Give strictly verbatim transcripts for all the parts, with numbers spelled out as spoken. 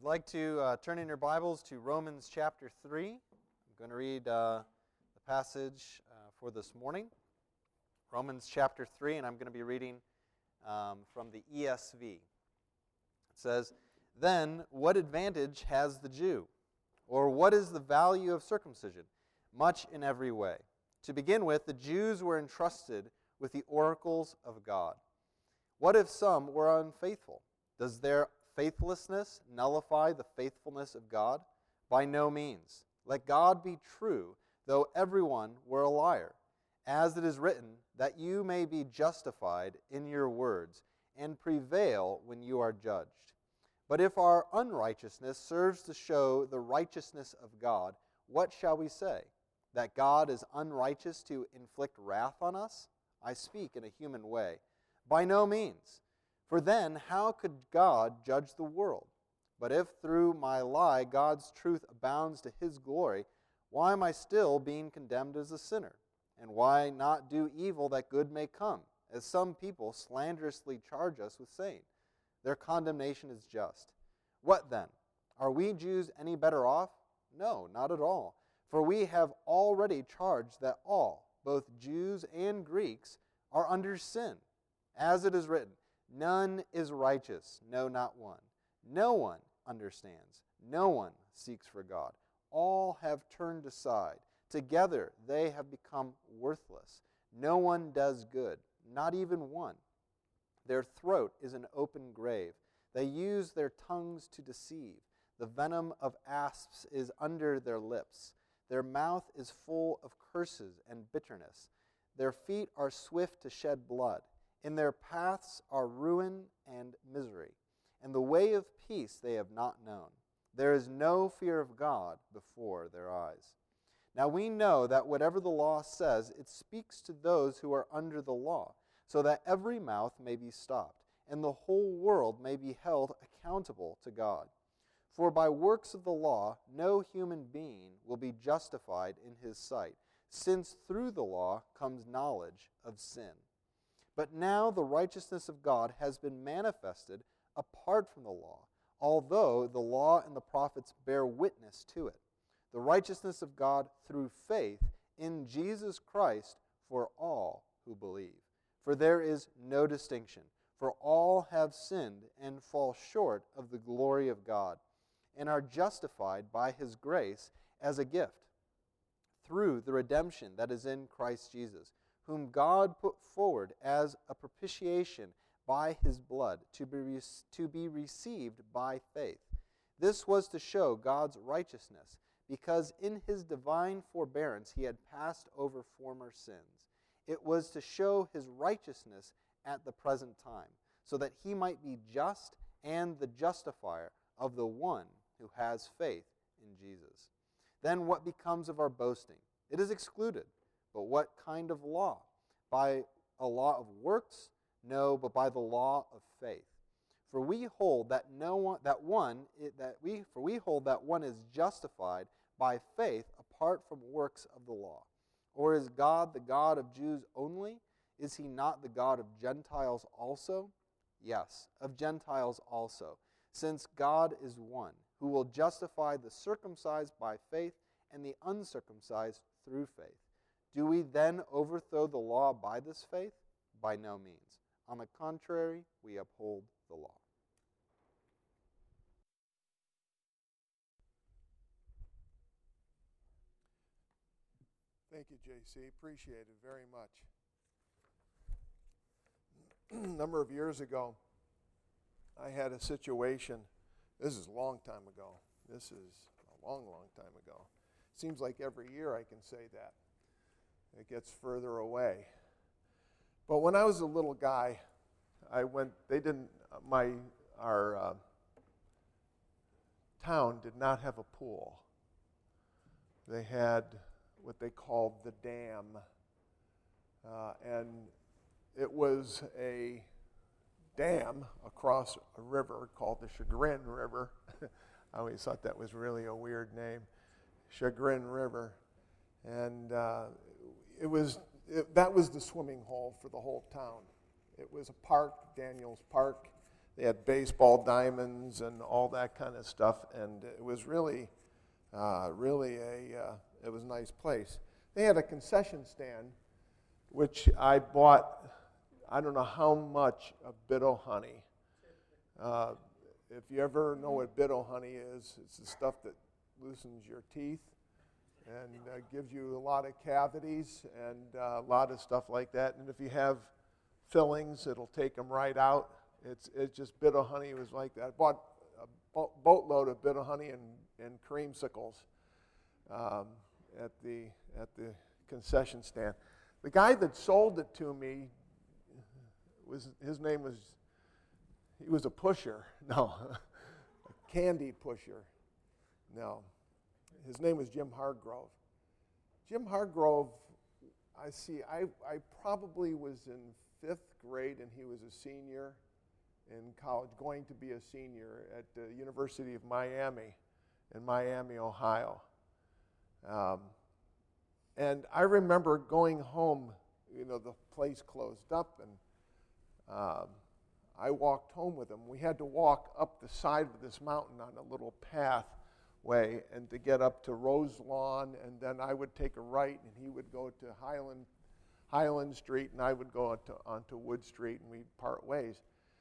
We'd like to uh, turn in your Bibles to Romans chapter three. I'm going to read uh, the passage uh, for this morning. Romans chapter three, and I'm going to be reading um, from the E S V. It says, "Then what advantage has the Jew? Or what is the value of circumcision? Much in every way. To begin with, the Jews were entrusted with the oracles of God. What if some were unfaithful? Does their faithlessness nullify the faithfulness of God? By no means. Let God be true, though everyone were a liar. As it is written, that you may be justified in your words, and prevail when you are judged. But if our unrighteousness serves to show the righteousness of God, what shall we say? That God is unrighteous to inflict wrath on us? I speak in a human way. By no means. For then, how could God judge the world? But if through my lie God's truth abounds to His glory, why am I still being condemned as a sinner? And why not do evil that good may come, as some people slanderously charge us with saying? Their condemnation is just. What then? Are we Jews any better off? No, not at all. For we have already charged that all, both Jews and Greeks, are under sin. As it is written, none is righteous, no, not one. No one understands. No one seeks for God. All have turned aside. Together they have become worthless. No one does good, not even one. Their throat is an open grave. They use their tongues to deceive. The venom of asps is under their lips. Their mouth is full of curses and bitterness. Their feet are swift to shed blood. In their paths are ruin and misery, and the way of peace they have not known. There is no fear of God before their eyes. Now we know that whatever the law says, it speaks to those who are under the law, so that every mouth may be stopped, and the whole world may be held accountable to God. For by works of the law, no human being will be justified in his sight, since through the law comes knowledge of sin. But now the righteousness of God has been manifested apart from the law, although the law and the prophets bear witness to it. The righteousness of God through faith in Jesus Christ for all who believe. For there is no distinction, for all have sinned and fall short of the glory of God, and are justified by His grace as a gift, through the redemption that is in Christ Jesus, whom God put forward as a propitiation by His blood to be, re- to be received by faith. This was to show God's righteousness, because in His divine forbearance He had passed over former sins. It was to show His righteousness at the present time, so that He might be just and the justifier of the one who has faith in Jesus. Then what becomes of our boasting? It is excluded. But what kind of law? By a law of works? No, but by the law of faith. For we hold that no one that one that we for we hold that one is justified by faith apart from works of the law. Or is God the God of Jews only? Is He not the God of Gentiles also? Yes, of Gentiles also, since God is one, who will justify the circumcised by faith and the uncircumcised through faith. Do we then overthrow the law by this faith? By no means. On the contrary, we uphold the law. Thank you, J C. Appreciate it very much. A number of years ago, I had a situation. This is a long time ago. This is a long, long time ago. Seems like every year I can say that. It gets further away. But when I was a little guy, I went, they didn't, my, our uh, town did not have a pool. They had what they called the dam. Uh, and it was a dam across a river called the Chagrin River. I always thought that was really a weird name. Chagrin River. And uh, it was it, that was the swimming hole for the whole town. It was a park, Daniels Park. they had baseball diamonds and all that kind of stuff, and it was really, uh, really a, uh, it was a nice place. They had a concession stand, which I bought, I don't know how much of Bit-O-Honey. Uh, if you ever know what Bit-O-Honey is, it's the stuff that loosens your teeth and uh, gives you a lot of cavities and uh, a lot of stuff like that. And if you have fillings, it'll take them right out. It's it's just Bit-O-Honey was like that. I bought a bo- boatload of Bit-O-Honey and, and creamsicles um, at the at the concession stand. The guy that sold it to me was his name was he was a pusher. No, a candy pusher. No. His name was Jim Hargrove. Jim Hargrove, I see, I, I probably was in fifth grade and he was a senior in college, going to be a senior at the University of Miami in Miami, Ohio. Um, and I remember going home, you know, the place closed up, and um, I walked home with him. We had to walk up the side of this mountain on a little path way and to get up to Rose Lawn, and then I would take a right and he would go to Highland Highland Street and I would go onto, onto Wood Street, and we'd part ways.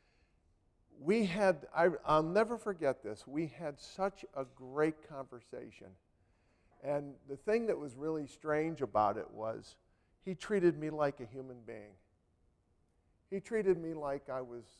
We had, I, I'll never forget this, we had such a great conversation. And the thing that was really strange about it was he treated me like a human being. He treated me like I was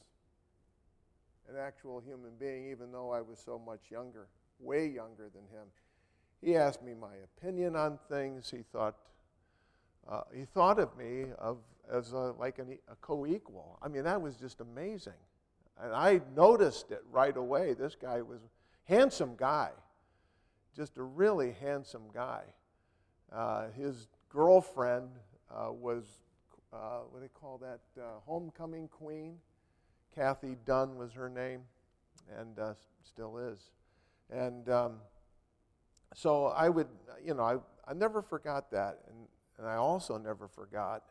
an actual human being, even though I was so much younger. Way younger than him. He asked me my opinion on things. He thought uh, he thought of me of as a, like an, a co-equal. I mean, that was just amazing. And I noticed it right away. This guy was a handsome guy, just a really handsome guy. Uh, his girlfriend uh, was, uh, what do they call that, uh, homecoming queen. Kathy Dunn was her name, and uh, still is. And um, so I would, you know, I, I never forgot that. And, and I also never forgot,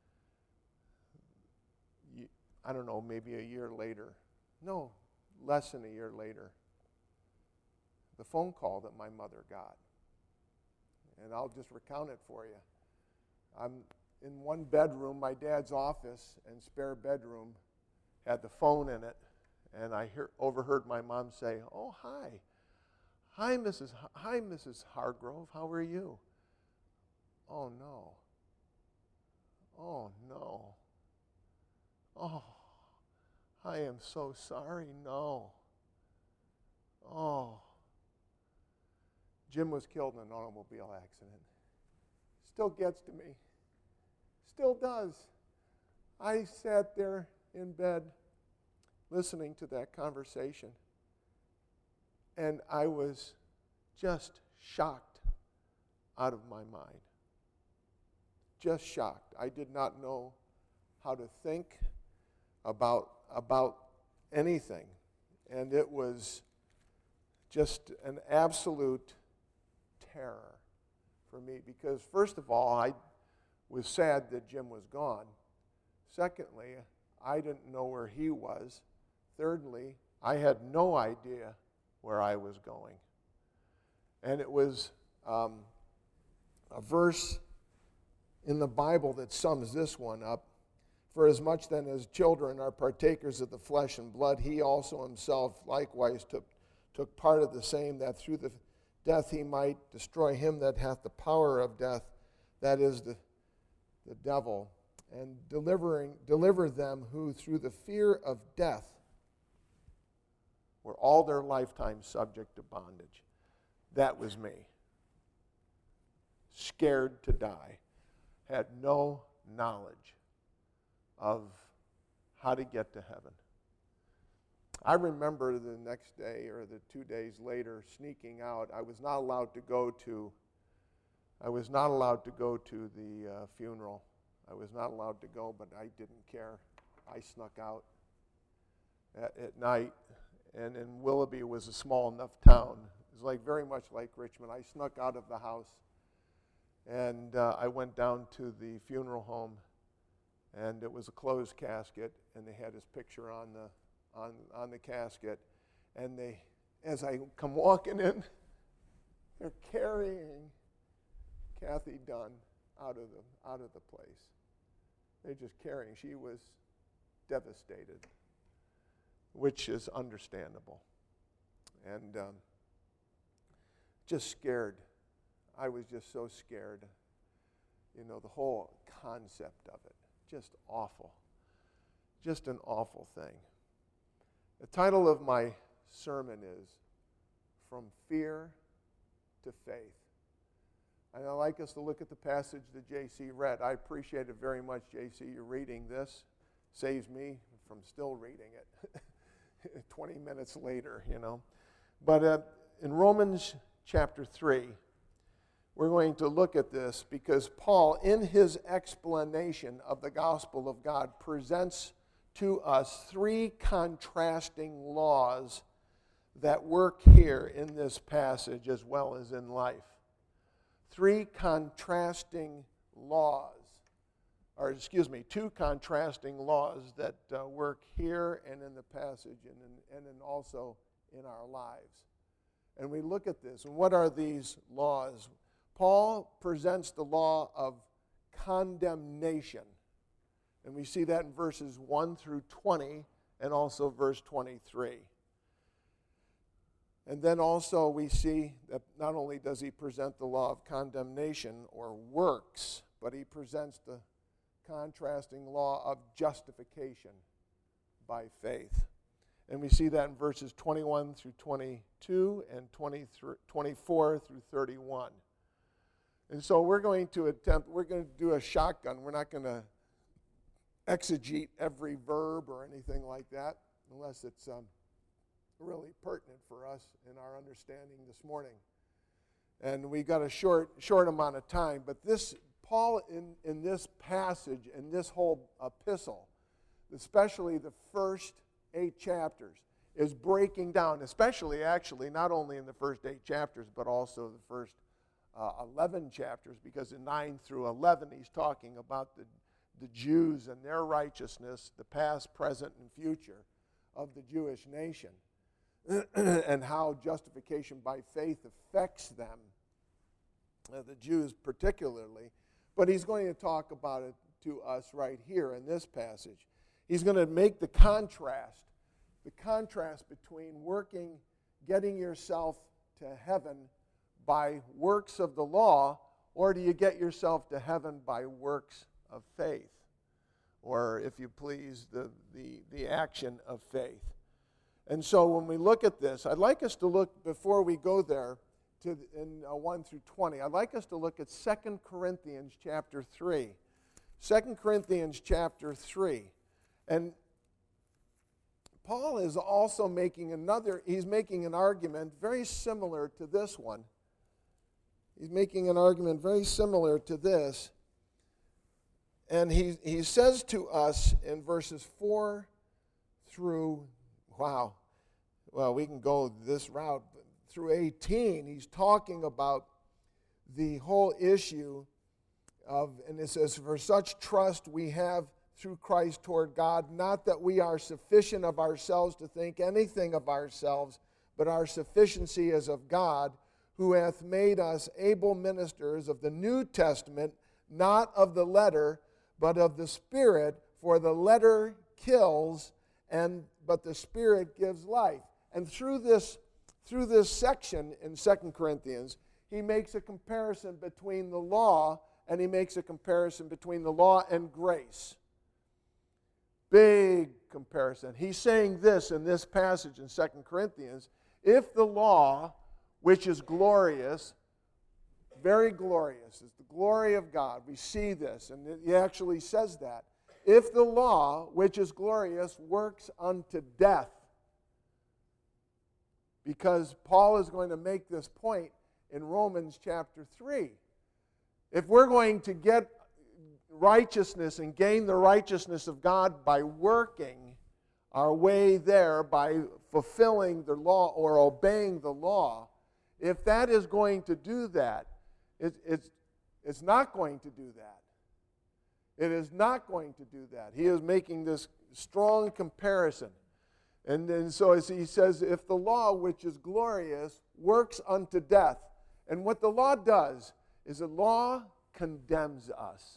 I don't know, maybe a year later, no, less than a year later, the phone call that my mother got. And I'll just recount it for you. I'm in one bedroom, my dad's office and spare bedroom had the phone in it. And I hear, overheard my mom say, "Oh, hi. Hi, Missus H- Hi, Missus Hargrove. How are you?" Oh, no. Oh, no. Oh, I am so sorry. No. Oh. Jim was killed in an automobile accident. Still gets to me. Still does. I sat there in bed listening to that conversation, and I was just shocked out of my mind. Just shocked. I did not know how to think about, about anything. And it was just an absolute terror for me because, first of all, I was sad that Jim was gone. Secondly, I didn't know where he was. Thirdly, I had no idea where I was going. And it was um, a verse in the Bible that sums this one up. "For as much then as children are partakers of the flesh and blood, he also himself likewise took, took part of the same, that through the death he might destroy him that hath the power of death, that is the, the devil, and delivering deliver them who through the fear of death were all their lifetime subject to bondage." That was me. Scared to die. Had no knowledge of how to get to heaven. I remember the next day or the two days later sneaking out. I was not allowed to go to I was not allowed to go to the uh, funeral. I was not allowed to go, but I didn't care. I snuck out at, at night, and in Willoughby was a small enough town. It was like very much like Richmond. I snuck out of the house, and uh, I went down to the funeral home, and it was a closed casket, and they had his picture on the on, on the casket. And they, as I come walking in, they're carrying Kathy Dunn out of the out of the place. They're just carrying. She was devastated, which is understandable, and um, just scared. I was just so scared. You know, the whole concept of it, just awful, just an awful thing. The title of my sermon is From Fear to Faith. And I'd like us to look at the passage that J C read. I appreciate it very much, J C, you're reading this. Saves me from still reading it twenty minutes later, you know. But uh, in Romans chapter three, we're going to look at this because Paul, in his explanation of the gospel of God, presents to us three contrasting laws that work here in this passage as well as in life. Three contrasting laws, or excuse me, two contrasting laws that uh, work here and in the passage and, in, and in also in our lives. And we look at this, and what are these laws? Paul presents the law of condemnation, and we see that in verses one through twenty and also verse twenty-three. And then also we see that not only does he present the law of condemnation or works, but he presents the contrasting law of justification by faith. And we see that in verses twenty-one through twenty-two and twenty-three, twenty-four through thirty-one. And so we're going to attempt, we're going to do a shotgun. We're not going to exegete every verb or anything like that, unless it's um, really pertinent for us in our understanding this morning. And we got a short short amount of time, but this Paul in, in this passage, in this whole epistle, especially the first eight chapters, is breaking down, especially actually not only in the first eight chapters, but also the first uh, eleven chapters, because in nine through eleven he's talking about the, the Jews and their righteousness, the past, present, and future of the Jewish nation, and how justification by faith affects them, uh, the Jews particularly. But he's going to talk about it to us right here in this passage. He's going to make the contrast, the contrast between working, getting yourself to heaven by works of the law, or do you get yourself to heaven by works of faith? Or, if you please, the, the, the action of faith. And so when we look at this, I'd like us to look, before we go there, to in uh, one through twenty, I'd like us to look at Second Corinthians chapter three. Second Corinthians chapter three. And Paul is also making another, he's making an argument very similar to this one. He's making an argument very similar to this. And he, he says to us in verses four through, wow, well, we can go this route, but through eighteen, he's talking about the whole issue of, and it says, for such trust we have through Christ toward God, not that we are sufficient of ourselves to think anything of ourselves, but our sufficiency is of God, who hath made us able ministers of the New Testament, not of the letter, but of the Spirit, for the letter kills, and but the Spirit gives life. And through this, through this section in Second Corinthians, he makes a comparison between the law, and he makes a comparison between the law and grace. Big comparison. He's saying this in this passage in Second Corinthians, if the law, which is glorious, very glorious, is the glory of God, we see this, and he actually says that, if the law, which is glorious, works unto death, because Paul is going to make this point in Romans chapter three. If we're going to get righteousness and gain the righteousness of God by working our way there, by fulfilling the law or obeying the law, if that is going to do that, it, it's, it's not going to do that. It is not going to do that. He is making this strong comparison. And then so as he says, if the law, which is glorious, works unto death. And what the law does is the law condemns us.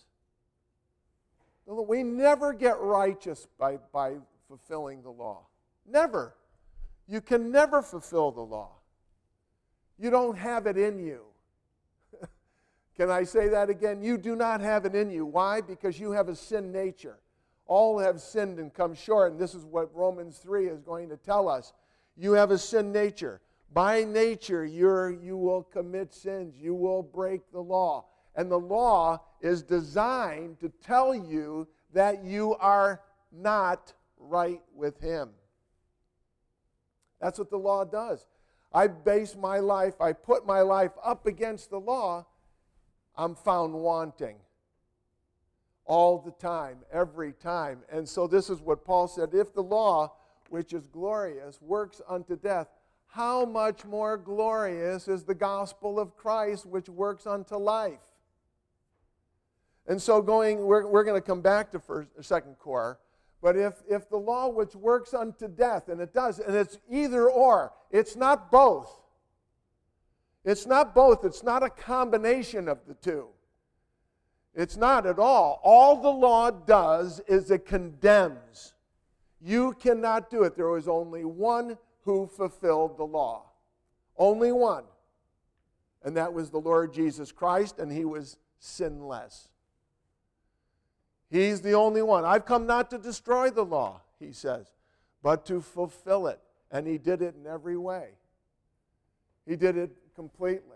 We never get righteous by, by fulfilling the law. Never. You can never fulfill the law. You don't have it in you. Can I say that again? You do not have it in you. Why? Because you have a sin nature. All have sinned and come short, and this is what Romans three is going to tell us. You have a sin nature. By nature, you're, you will commit sins. You will break the law. And the law is designed to tell you that you are not right with Him. That's what the law does. I base my life, I put my life up against the law, I'm found wanting. All the time, every time. And so this is what Paul said, if the law, which is glorious, works unto death, how much more glorious is the gospel of Christ, which works unto life? And so going, we're, we're going to come back to first, second core, but if, if the law which works unto death, and it does, and it's either or, it's not both. It's not both, it's not a combination of the two. It's not at all. All the law does is it condemns. You cannot do it. There was only one who fulfilled the law. Only one. And that was the Lord Jesus Christ, and He was sinless. He's the only one. I've come not to destroy the law, He says, but to fulfill it. And He did it in every way. He did it completely.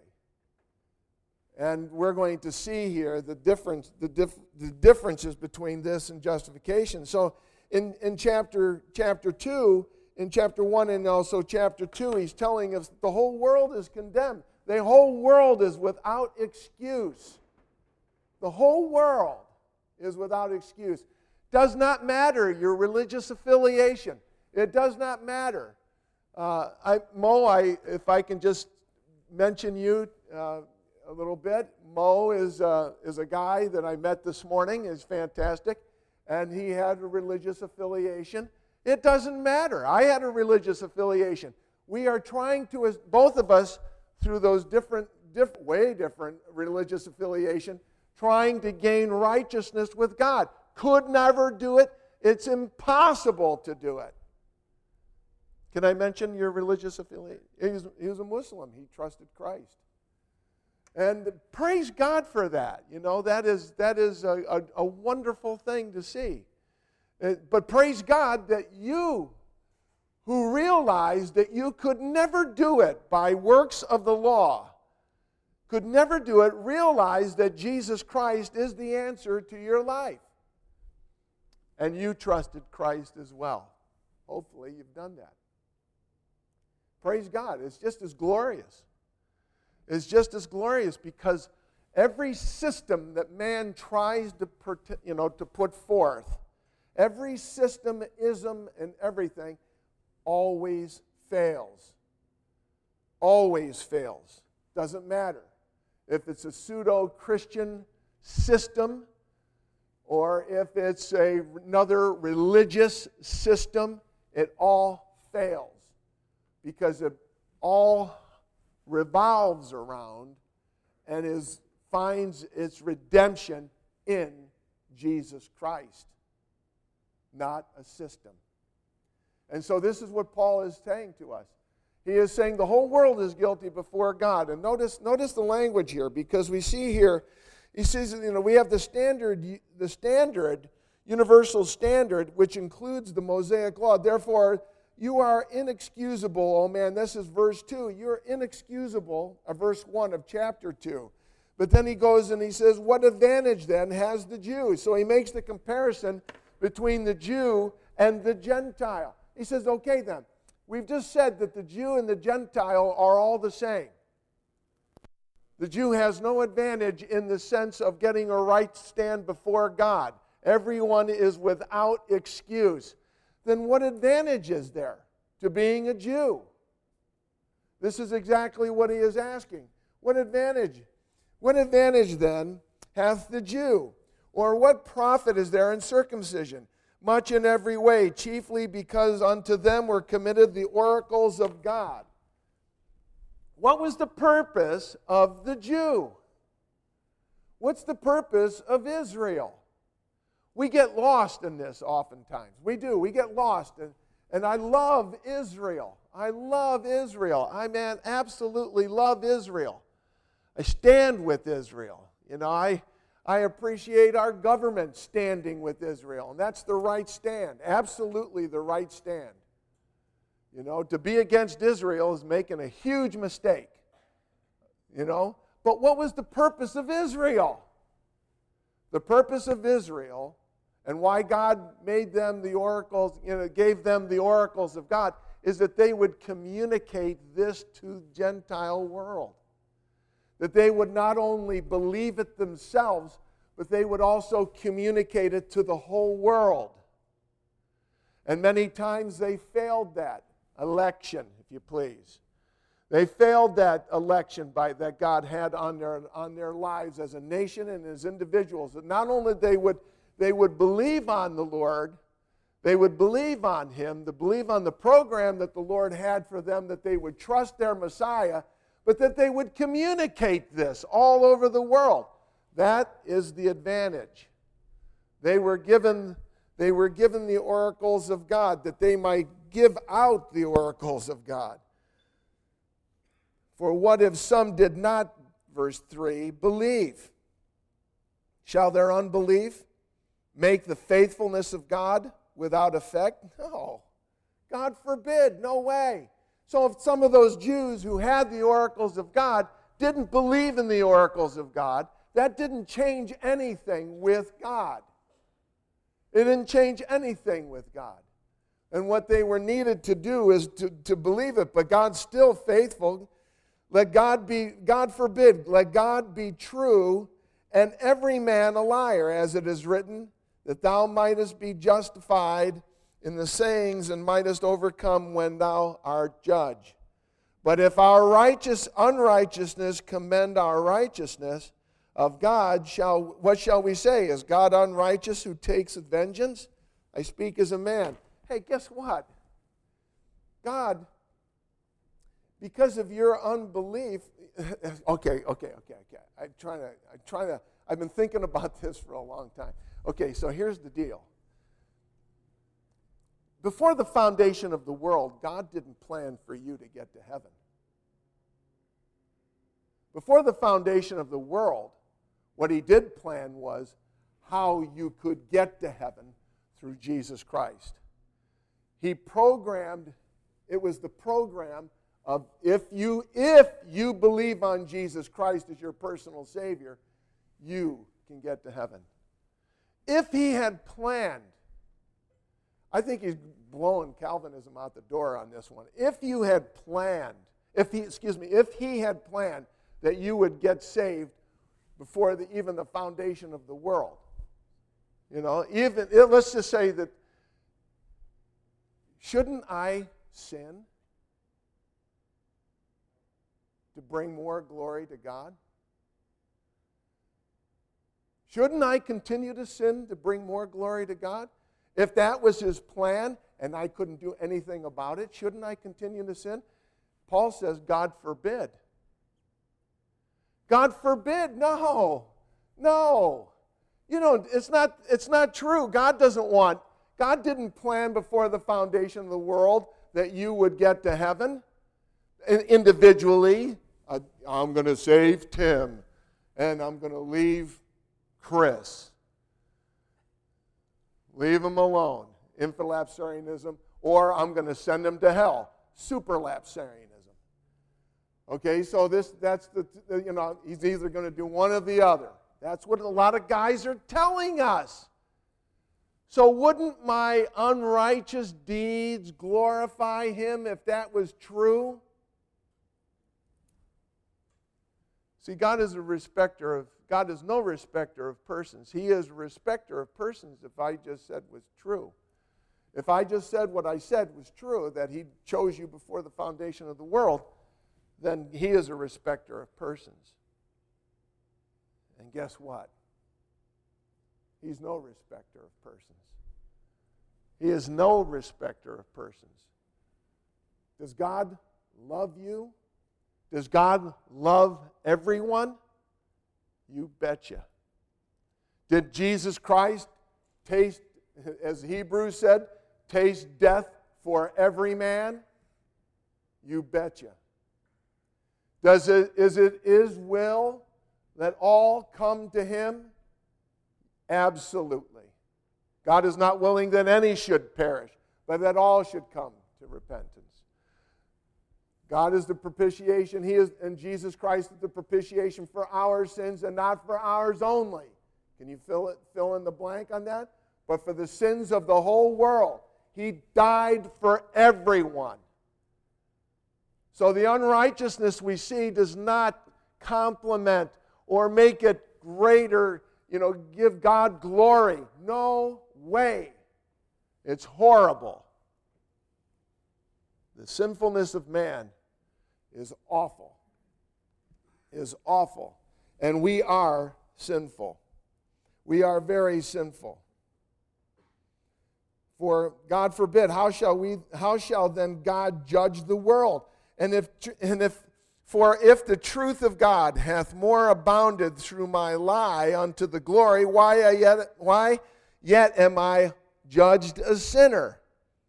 And we're going to see here the difference, the, dif, the differences between this and justification. So in, in chapter, chapter two, in chapter one and also chapter two, he's telling us the whole world is condemned. The whole world is without excuse. The whole world is without excuse. Does not matter your religious affiliation. It does not matter. Uh, I, Mo, I, if I can just mention you uh, a little bit. Mo is, uh, is a guy that I met this morning. He's fantastic. And he had a religious affiliation. It doesn't matter. I had a religious affiliation. We are trying to, both of us, through those different, diff, way different religious affiliation, trying to gain righteousness with God. Could never do it. It's impossible to do it. Can I mention your religious affiliation? He was, he was a Muslim. He trusted Christ. And praise God for that. You know, that is, that is a, a, a wonderful thing to see. But praise God that you, who realized that you could never do it by works of the law, could never do it, realize that Jesus Christ is the answer to your life. And you trusted Christ as well. Hopefully you've done that. Praise God. It's just as glorious. It's just as glorious because every system that man tries to, you know, to put forth, every system, ism, and everything always fails. Always fails. Doesn't matter. If it's a pseudo-Christian system or if it's a, another religious system, it all fails because it all revolves around and is finds its redemption in Jesus Christ, not a system. And so this is what Paul is saying to us. He is saying the whole world is guilty before God. And notice, notice the language here, because we see here, he says, you know, we have the standard, the standard, universal standard, which includes the Mosaic law. Therefore, you are inexcusable, oh man. This is verse two. You're inexcusable, uh, verse one of chapter two. But then he goes and he says, what advantage then has the Jew? So he makes the comparison between the Jew and the Gentile. He says, okay then, we've just said that the Jew and the Gentile are all the same. The Jew has no advantage in the sense of getting a right stand before God. Everyone is without excuse. Then what advantage is there to being a Jew? This is exactly what he is asking. What advantage? What advantage then hath the Jew? Or what profit is there in circumcision? much in every way, chiefly because unto them were committed the oracles of God. What was the purpose of the Jew? What's the purpose of Israel? We get lost in this oftentimes. We do. We get lost. And, and I love Israel. I love Israel. I, man, absolutely love Israel. I stand with Israel. You know, I, I appreciate our government standing with Israel. And that's the right stand. Absolutely the right stand. You know, to be against Israel is making a huge mistake. You know, but what was the purpose of Israel? The purpose of Israel and why God made them the oracles, you know, gave them the oracles of God, is that they would communicate this to the Gentile world. That they would not only believe it themselves, but they would also communicate it to the whole world. And many times they failed that election, if you please. They failed that election by, that God had on their, on their lives as a nation and as individuals. That not only they would, they would believe on the Lord, they would believe on Him, to believe on the program that the Lord had for them, that they would trust their Messiah, but that they would communicate this all over the world. That is the advantage. They were given, they were given the oracles of God, that they might give out the oracles of God. For what if some did not, verse three, believe? Shall their unbelief make the faithfulness of God without effect? No. God forbid. No way. So if some of those Jews who had the oracles of God didn't believe in the oracles of God, that didn't change anything with God. It didn't change anything with God. And what they were needed to do is to, to believe it, but God's still faithful. Let God be, God forbid, let God be true, and every man a liar, as it is written, that thou mightest be justified in the sayings and mightest overcome when thou art judged. But if our righteous unrighteousness commend our righteousness of God, shall what shall we say? Is God unrighteous who takes vengeance? I speak as a man. Hey, guess what? God, because of your unbelief, okay, okay, okay, okay. I'm trying to, I'm trying to, I've been thinking about this for a long time. Okay, so here's the deal. Before the foundation of the world, God didn't plan for you to get to heaven. Before the foundation of the world, what He did plan was how you could get to heaven through Jesus Christ. He programmed, it was the program of if you, if you believe on Jesus Christ as your personal Savior, you can get to heaven. If He had planned, I think he's blowing Calvinism out the door on this one. If you had planned, if he, excuse me, if He had planned that you would get saved before the, even the foundation of the world, you know, even, let's just say that, shouldn't I sin to bring more glory to God? Shouldn't I continue to sin to bring more glory to God? If that was His plan and I couldn't do anything about it, shouldn't I continue to sin? Paul says, God forbid. God forbid. No. No. You know, it's not, it's not true. God doesn't want, God didn't plan before the foundation of the world that you would get to heaven individually. I, I'm going to save Tim, and I'm going to leave Chris. Leave them alone. Infralapsarianism, or I'm going to send them to hell. Superlapsarianism. Okay, so this that's the, you know, he's either going to do one or the other. That's what a lot of guys are telling us. So wouldn't my unrighteous deeds glorify Him if that was true? See, God is a respecter of, God is no respecter of persons. He is a respecter of persons if I just said was true. If I just said what I said was true, that He chose you before the foundation of the world, then He is a respecter of persons. And guess what? He's no respecter of persons. He is no respecter of persons. Does God love you? Does God love everyone? You betcha. Did Jesus Christ taste, as Hebrews said, taste death for every man? You betcha. Does it, is it His will that all come to Him? Absolutely. God is not willing that any should perish, but that all should come to repentance. God is the propitiation. He is, and Jesus Christ is the propitiation for our sins and not for ours only. Can you fill it, fill in the blank on that? But for the sins of the whole world. He died for everyone. So the unrighteousness we see does not complement or make it greater, you know, give God glory. No way. It's horrible. The sinfulness of man is awful. Is awful. And we are sinful. We are very sinful. For God forbid, how shall we how shall then God judge the world? And if and if for if the truth of God hath more abounded through my lie unto the glory, why I yet why yet am I judged a sinner?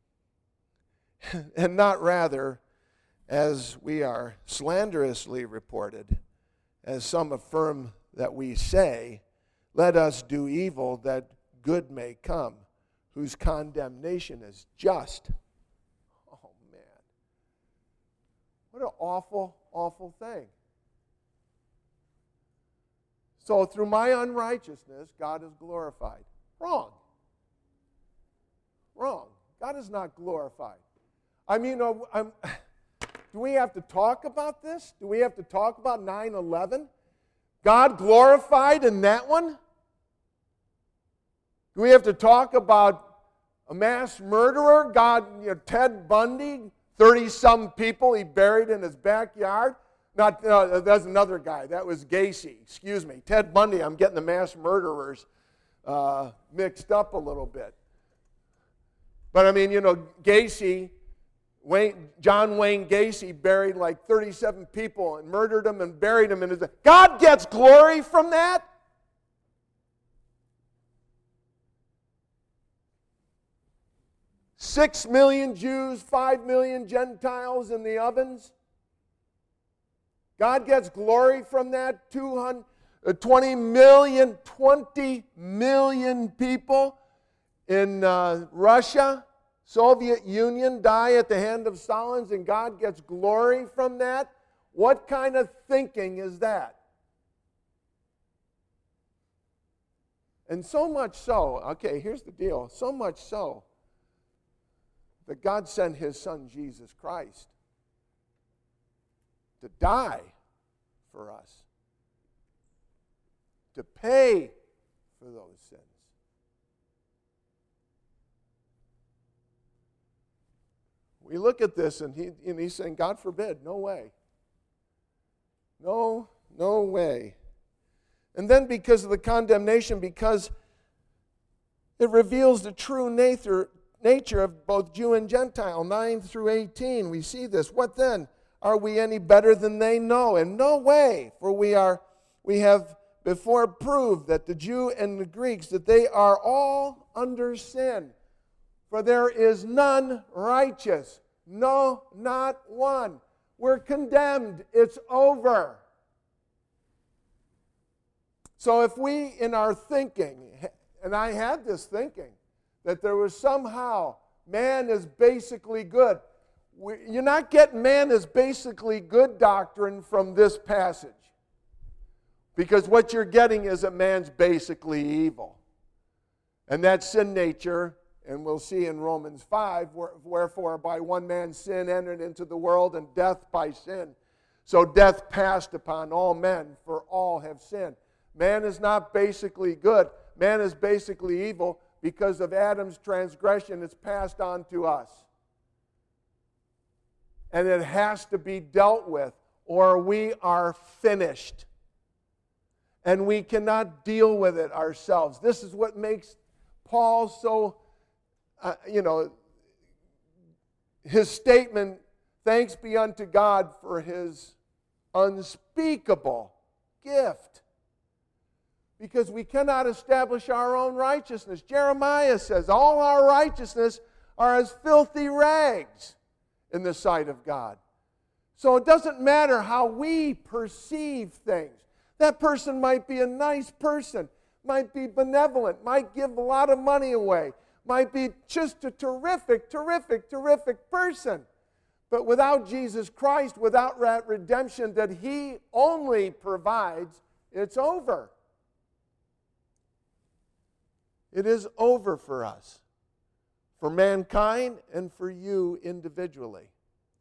And not rather, as we are slanderously reported, as some affirm that we say, let us do evil that good may come, whose condemnation is just. Oh, man. What an awful, awful thing. So through my unrighteousness, God is glorified. Wrong. Wrong. God is not glorified. I mean, uh, I'm, do we have to talk about this? Do we have to talk about nine eleven? God glorified in that one? Do we have to talk about a mass murderer? God, you know, Ted Bundy, thirty-some people he buried in his backyard? Not, uh, that's another guy. That was Gacy. Excuse me. Ted Bundy, I'm getting the mass murderers uh, mixed up a little bit. But I mean, you know, Gacy, Wayne, John Wayne Gacy buried like thirty-seven people and murdered them and buried them in his... God gets glory from that? Six million Jews, five million Gentiles in the ovens. God gets glory from that. two hundred, twenty million, twenty million people in uh, Russia, Soviet Union die at the hand of Stalin, and God gets glory from that. What kind of thinking is that? And so much so, okay, here's the deal, so much so that God sent His Son, Jesus Christ, to die for us, to pay for those sins. We look at this and, he, and he's saying, God forbid, no way. No, no way. And then because of the condemnation, because it reveals the true nature, nature of both Jew and Gentile, nine through eighteen, we see this. What then? Are we any better than they? No, in no way. For we are, we have before proved that the Jew and the Greeks, that they are all under sin. For there is none righteous. No, not one. We're condemned. It's over. So if we, in our thinking, and I had this thinking, that there was somehow man is basically good. We, you're not getting man is basically good doctrine from this passage. Because what you're getting is that man's basically evil. And that sin nature, and we'll see in Romans five, wherefore by one man's sin entered into the world, and death by sin. So death passed upon all men, for all have sinned. Man is not basically good. Man is basically evil because of Adam's transgression. It's passed on to us. And it has to be dealt with, or we are finished. And we cannot deal with it ourselves. This is what makes Paul so uh, you know, his statement, thanks be unto God for his unspeakable gift. Because we cannot establish our own righteousness. Jeremiah says, all our righteousness are as filthy rags in the sight of God. So it doesn't matter how we perceive things. That person might be a nice person, might be benevolent, might give a lot of money away, might be just a terrific, terrific, terrific person. But without Jesus Christ, without that redemption that he only provides, it's over. It is over for us, for mankind and for you individually.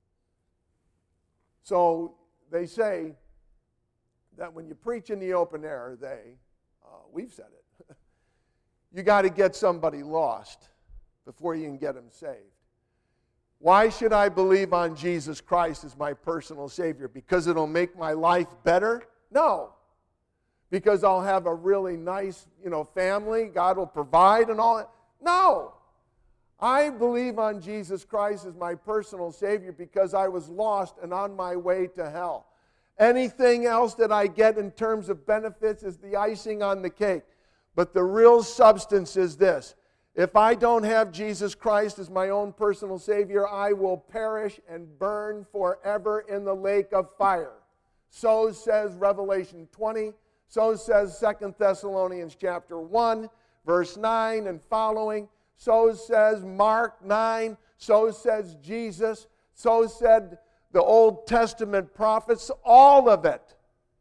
So they say that when you preach in the open air, they, uh, we've said it, you got to get somebody lost before you can get them saved. Why should I believe on Jesus Christ as my personal Savior? Because it'll make my life better? No. Because I'll have a really nice, you know, family, God will provide and all that? No. I believe on Jesus Christ as my personal Savior because I was lost and on my way to hell. Anything else that I get in terms of benefits is the icing on the cake. But the real substance is this. If I don't have Jesus Christ as my own personal Savior, I will perish and burn forever in the lake of fire. So says Revelation twenty. So says Second Thessalonians chapter one, verse nine and following. So says Mark nine. So says Jesus. So said the Old Testament prophets. All of it.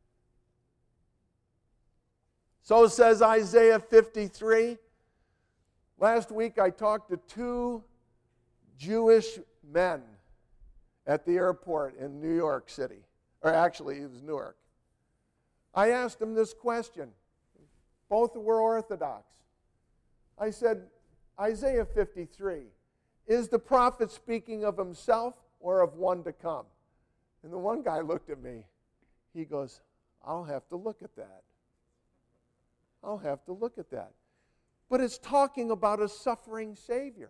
So says Isaiah fifty-three. Last week I talked to two Jewish men at the airport in New York City. Or actually, it was Newark. I asked them this question. Both were Orthodox. I said, Isaiah fifty-three, is the prophet speaking of himself or of one to come? And the one guy looked at me. He goes, I'll have to look at that. I'll have to look at that. But it's talking about a suffering Savior.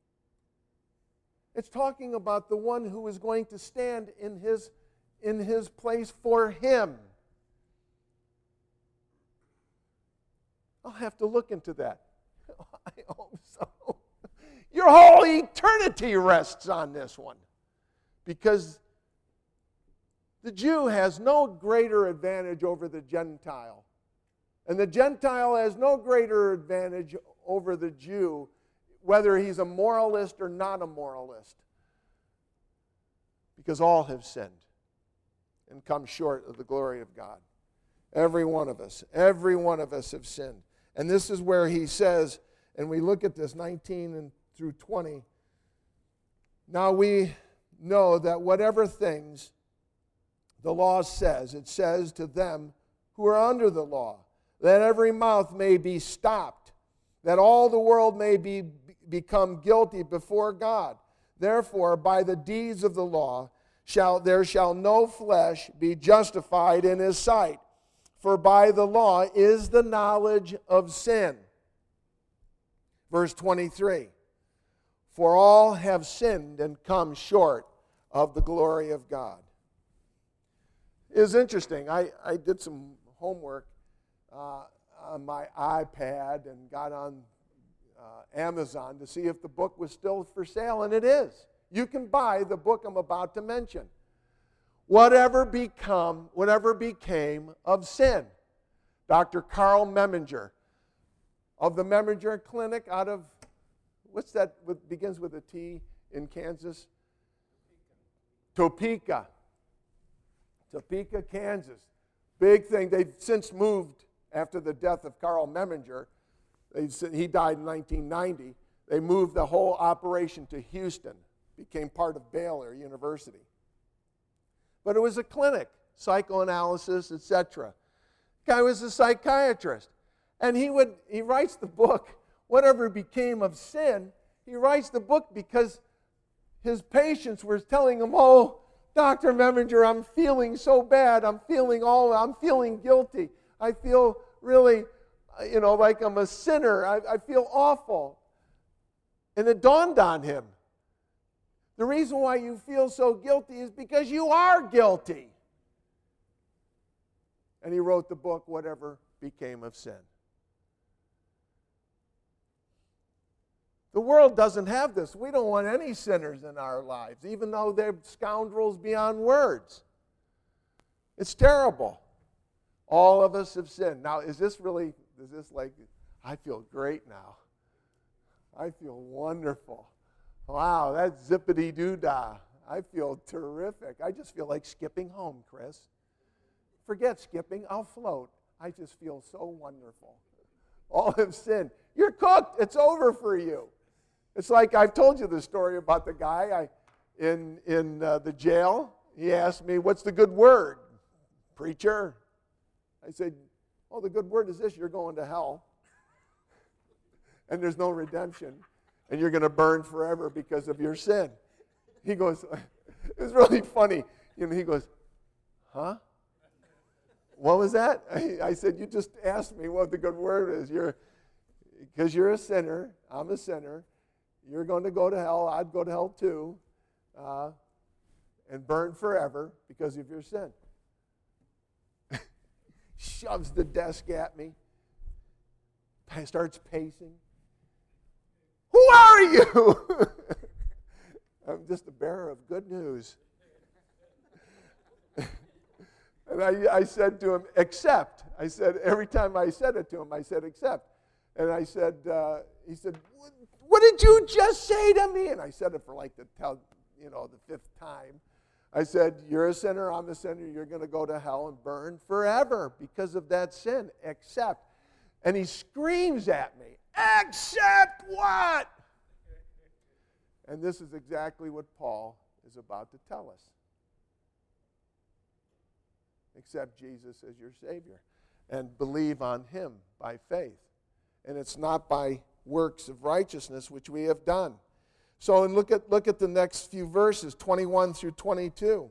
It's talking about the one who is going to stand in his, in his place for him. I'll have to look into that. I hope so. Your whole eternity rests on this one. Because the Jew has no greater advantage over the Gentile. And the Gentile has no greater advantage over the Jew, whether he's a moralist or not a moralist. Because all have sinned and come short of the glory of God. Every one of us, every one of us have sinned. And this is where he says, and we look at this nineteen and through twenty, now we know that whatever things the law says, it says to them who are under the law, that every mouth may be stopped, that all the world may be become guilty before God. Therefore, by the deeds of the law, shall there shall no flesh be justified in his sight. For by the law is the knowledge of sin. Verse twenty-three. For all have sinned and come short of the glory of God. It was interesting. I, I did some homework uh, on my iPad and got on uh, Amazon to see if the book was still for sale, and it is. You can buy the book I'm about to mention. Whatever become, whatever became of sin. Doctor Carl Memminger of the Memminger Clinic out of, what's that, with, begins with a T in Kansas? Topeka. Topeka, Kansas. Big thing. They've since moved after the death of Carl Memminger. They, he died in nineteen ninety. They moved the whole operation to Houston. Became part of Baylor University. But it was a clinic, psychoanalysis, et cetera. Guy was a psychiatrist. And he would he writes the book, Whatever Became of Sin. He writes the book because his patients were telling him, oh, Doctor Memminger, I'm feeling so bad. I'm feeling all, I'm feeling guilty. I feel really, you know, like I'm a sinner. I, I feel awful. And it dawned on him. The reason why you feel so guilty is because you are guilty. And he wrote the book, Whatever Became of Sin. The world doesn't have this. We don't want any sinners in our lives, even though they're scoundrels beyond words. It's terrible. All of us have sinned. Now, is this really, is this like, I feel great now. I feel wonderful. Wow, that's zippity-doo-dah. I feel terrific. I just feel like skipping home, Chris. Forget skipping, I'll float. I just feel so wonderful. All have sinned. You're cooked. It's over for you. It's like I've told you the story about the guy I, in, in uh, the jail. He asked me, what's the good word? Preacher. I said, oh, the good word is this, you're going to hell. And there's no redemption. And you're going to burn forever because of your sin. He goes, it was really funny. You know, he goes, huh? What was that? I, I said, you just asked me what the good word is. You're, because you're a sinner, I'm a sinner. You're going to go to hell. I'd go to hell too. Uh, and burn forever because of your sin. Shoves the desk at me. Starts pacing. Who are you? I'm just a bearer of good news. And I, I said to him, accept. I said, every time I said it to him, I said, accept. And I said, uh, he said, what did you just say to me? And I said it for like the, tell, you know, the fifth time. I said, you're a sinner, I'm a sinner, you're going to go to hell and burn forever because of that sin. Accept. And he screams at me, accept what? And this is exactly what Paul is about to tell us. Accept Jesus as your Savior and believe on him by faith. And it's not by works of righteousness which we have done. So and look at look at the next few verses, twenty-one through twenty-two.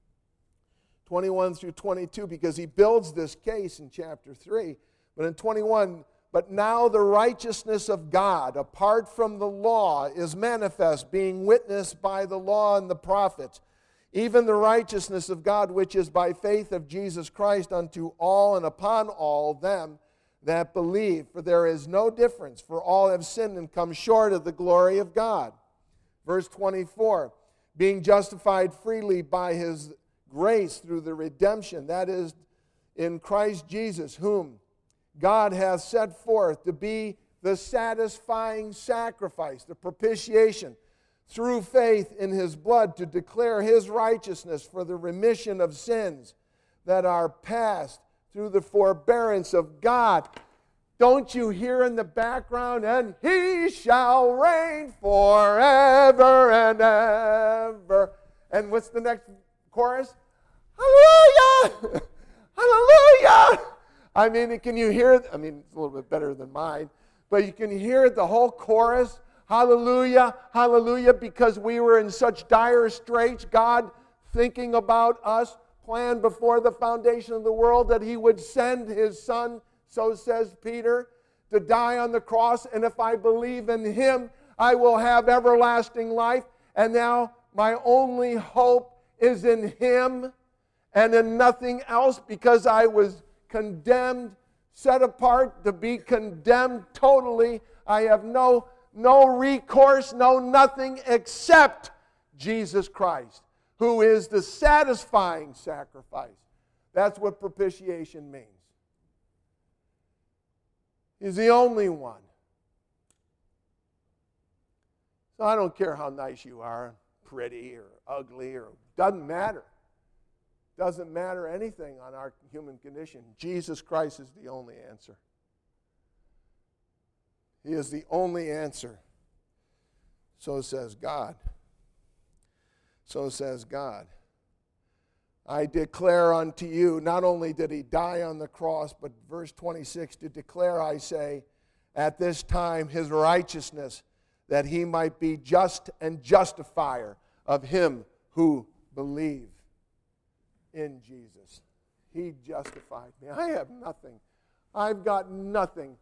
twenty-one through twenty-two, because he builds this case in chapter three. But in twenty-one, but now the righteousness of God, apart from the law, is manifest, being witnessed by the law and the prophets, even the righteousness of God, which is by faith of Jesus Christ unto all and upon all them that believe. For there is no difference, for all have sinned and come short of the glory of God. Verse twenty-four, being justified freely by his grace through the redemption, that is, in Christ Jesus, whom God hath set forth to be the satisfying sacrifice, the propitiation, through faith in his blood, to declare his righteousness for the remission of sins that are past through the forbearance of God. Don't you hear in the background, and he shall reign forever and ever. And what's the next chorus? Hallelujah! Hallelujah! I mean, can you hear it? I mean, it's a little bit better than mine. But you can hear the whole chorus. Hallelujah, hallelujah, because we were in such dire straits. God, thinking about us, planned before the foundation of the world that he would send his Son, so says Peter, to die on the cross. And if I believe in him, I will have everlasting life. And now my only hope is in him and in nothing else, because I was condemned, set apart to be condemned totally. I have no, no recourse, no nothing except Jesus Christ, who is the satisfying sacrifice. That's what propitiation means. He's the only one. So I don't care how nice you are, pretty or ugly, or doesn't matter. Doesn't matter anything on our human condition. Jesus Christ is the only answer. He is the only answer. So says God. So says God. I declare unto you, not only did he die on the cross, but verse twenty-six, to declare, I say, at this time his righteousness, that he might be just and justifier of him who believe in Jesus. He justified me. I have nothing. I've got nothing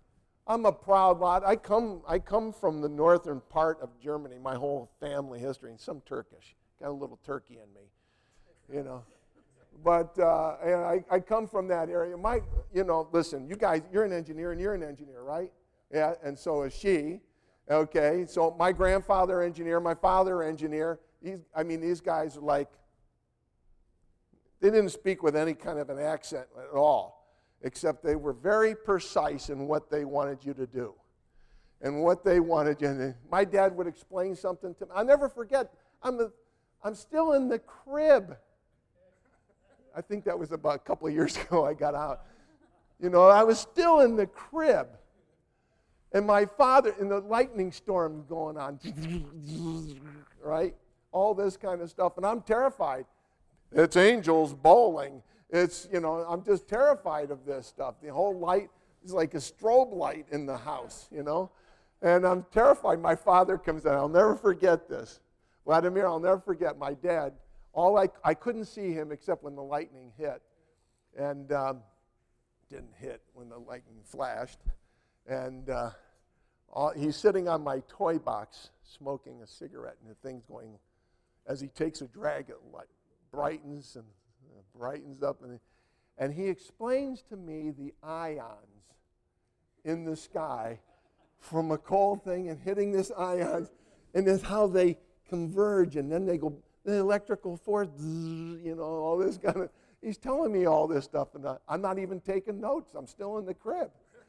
I'm a proud lot. I come, I come from the northern part of Germany, my whole family history, and some Turkish. Got a little Turkey in me, you know. But uh, and I, I come from that area. My, you know, listen, you guys, you're an engineer and you're an engineer, right? Yeah, and so is she. Okay, so my grandfather engineer, my father engineer. These, I mean, these guys are like, they didn't speak with any kind of an accent at all, except they were very precise in what they wanted you to do and what they wanted you to do. My dad would explain something to me. I'll never forget, I'm, the, I'm still in the crib. I think that was about a couple of years ago I got out. You know, I was still in the crib. And my father, in the lightning storm going on, right? All this kind of stuff. And I'm terrified. It's angels bowling. It's, you know, I'm just terrified of this stuff. The whole light is like a strobe light in the house, you know. And I'm terrified. My father comes in. I'll never forget this. Vladimir, I'll never forget my dad. All I, I couldn't see him except when the lightning hit. And um, didn't hit when the lightning flashed. And uh, all, he's sitting on my toy box smoking a cigarette, and the thing's going, as he takes a drag, it like brightens and uh, brightens up. And, and he explains to me the ions in the sky from a cold thing and hitting this ions, and then how they converge, and then they go, the electrical force, you know, all this kind of, he's telling me all this stuff, and I'm not even taking notes. I'm still in the crib.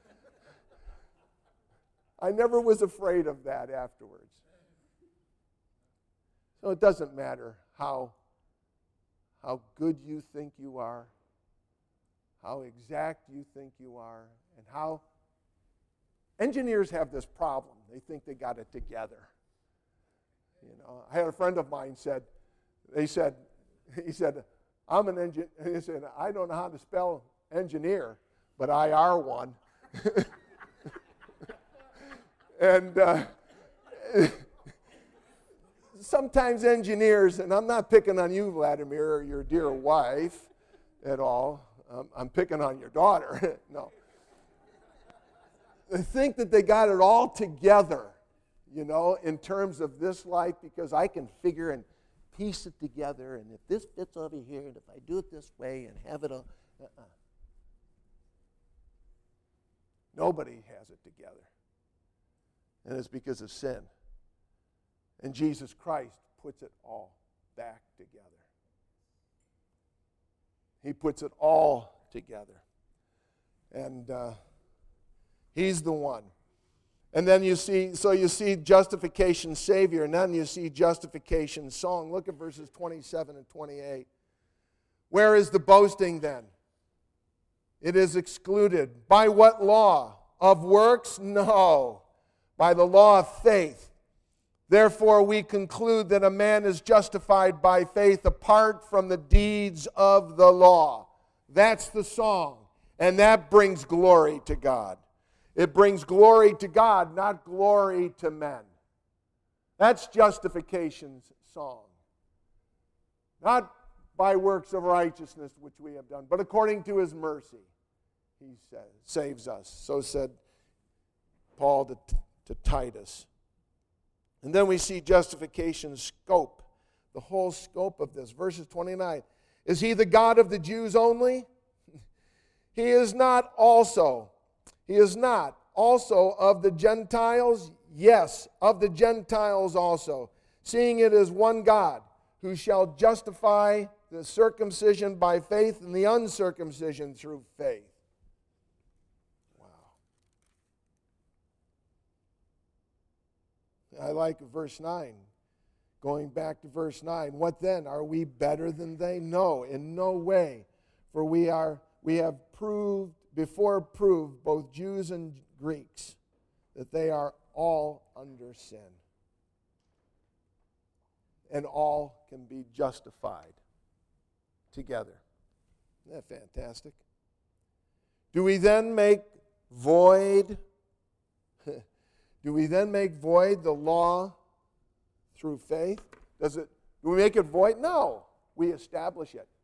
I never was afraid of that afterwards. So it doesn't matter how, how good you think you are, how exact you think you are, and how engineers have this problem. They think they got it together. You know, I had a friend of mine said, they said, he said, I'm an engineer. He said, I don't know how to spell engineer, but I are one. And uh, sometimes engineers, and I'm not picking on you, Vladimir, or your dear wife at all. Um, I'm picking on your daughter. No. They think that they got it all together, you know, in terms of this life, because I can figure and piece it together, and if this fits over here, and if I do it this way and have it all. Uh-uh. Nobody has it together. And it's because of sin. And Jesus Christ puts it all back together. He puts it all together. And uh, he's the one. And then you see, so you see justification, Savior, and then you see justification, song. Look at verses twenty-seven and twenty-eight. Where is the boasting then? It is excluded. By what law? Of works? No. By the law of faith. Therefore we conclude that a man is justified by faith apart from the deeds of the law. That's the song. And that brings glory to God. It brings glory to God, not glory to men. That's justification's song. Not by works of righteousness which we have done, but according to his mercy, he says, saves us. So said Paul to, to Titus. And then we see justification's scope, the whole scope of this. Verses twenty-nine. Is he the God of the Jews only? He is not also. He is not also of the Gentiles? Yes, of the Gentiles also. Seeing it is one God, who shall justify the circumcision by faith and the uncircumcision through faith. Wow. I like verse nine. Going back to verse nine. What then? Are we better than they? No, in no way. For we are we have proved before proved both Jews and Greeks that they are all under sin. And all can be justified together. Isn't that fantastic? Do we then make void do we then make void the law through faith? Does it do we make it void? No. We establish it.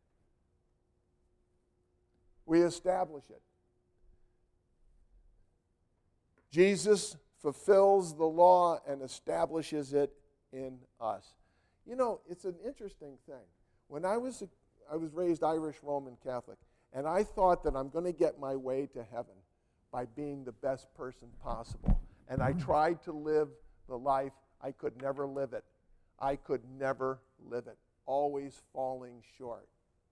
We establish it. Jesus fulfills the law and establishes it in us. You know, it's an interesting thing. When I was, a, I was raised Irish Roman Catholic, and I thought that I'm going to get my way to heaven by being the best person possible. And I tried to live the life. I could never live it. I could never live it, always falling short.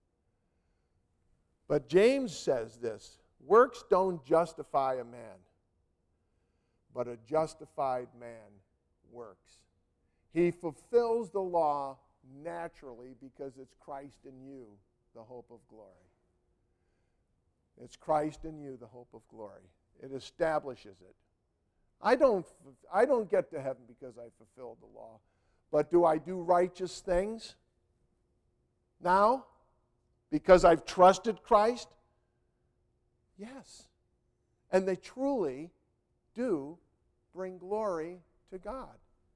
But James says this, works don't justify a man, but a justified man works. He fulfills the law naturally because it's Christ in you, the hope of glory. It's Christ in you, the hope of glory. It establishes it. I don't, I don't get to heaven because I fulfilled the law. But do I do righteous things now because I've trusted Christ? Yes. And they truly do bring glory to God.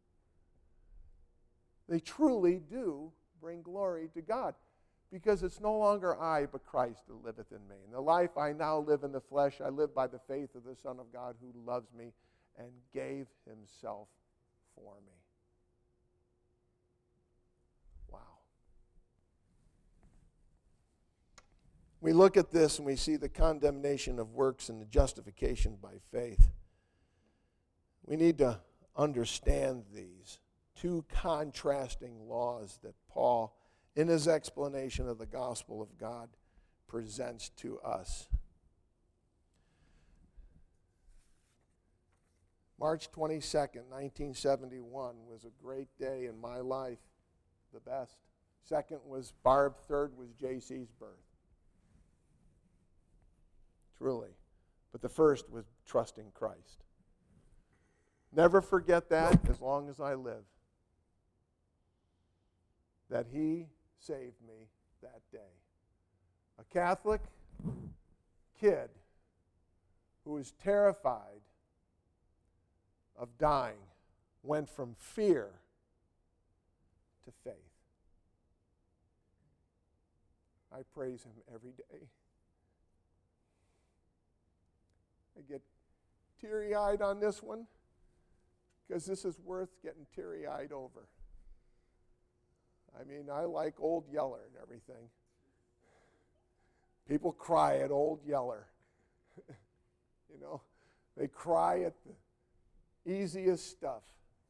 They truly do bring glory to God. Because it's no longer I, but Christ that liveth in me. And the life I now live in the flesh, I live by the faith of the Son of God who loves me and gave himself for me. Wow. We look at this and we see the condemnation of works and the justification by faith. We need to understand these two contrasting laws that Paul, in his explanation of the gospel of God, presents to us. March twenty-second, nineteen seventy-one was a great day in my life, the best. Second was Barb, third was J C's birth. Truly. But the first was trusting Christ. Never forget that as long as I live. That he saved me that day. A Catholic kid who was terrified of dying went from fear to faith. I praise him every day. I get teary-eyed on this one because this is worth getting teary-eyed over. I mean, I like Old Yeller and everything. People cry at Old Yeller. You know, they cry at the easiest stuff.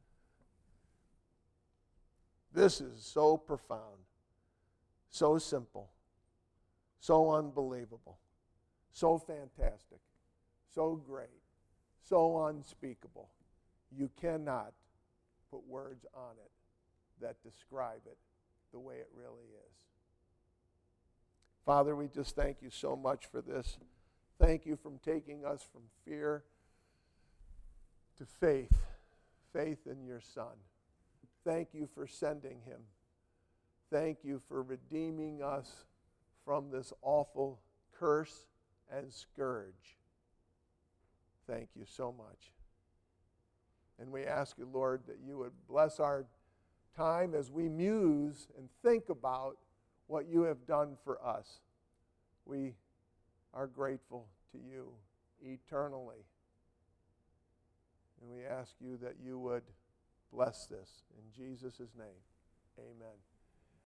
This is so profound, so simple, so unbelievable, so fantastic, so great, so unspeakable. You cannot put words on it that describe it the way it really is. Father, we just thank you so much for this. Thank you for taking us from fear to faith, faith in your Son. Thank you for sending him. Thank you for redeeming us from this awful curse and scourge. Thank you so much. And we ask you, Lord, that you would bless our time as we muse and think about what you have done for us. We are grateful to you eternally. And we ask you that you would bless this. In Jesus' name, amen.